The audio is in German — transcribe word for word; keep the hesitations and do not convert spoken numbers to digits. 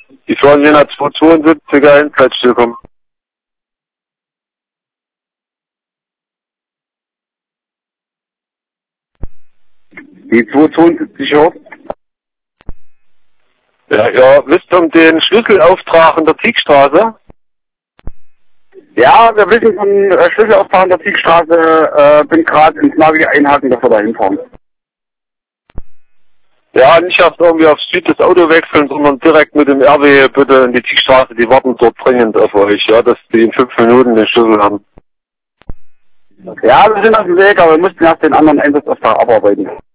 Die sollen hier nach zweihundertzweiundsiebzig Endplatzstelle kommen. Die zweihundertzweiundsiebzig hoch? Ja, ja, wisst ihr um den Schlüsselauftrag in der Tiegstraße? Ja, wir wissen von äh, Schlüsselauftrag in der Tiegstraße, äh, bin gerade ins Navi einhaken, dass wir da hinfahren. Ja, nicht erst irgendwie auf Süd das Auto wechseln, sondern direkt mit dem R W bitte in die Tiegstraße, die warten dort dringend auf euch, ja, dass die in fünf Minuten den Schlüssel haben. Ja, wir sind auf dem Weg, aber wir mussten erst den anderen Einsatzauftrag abarbeiten.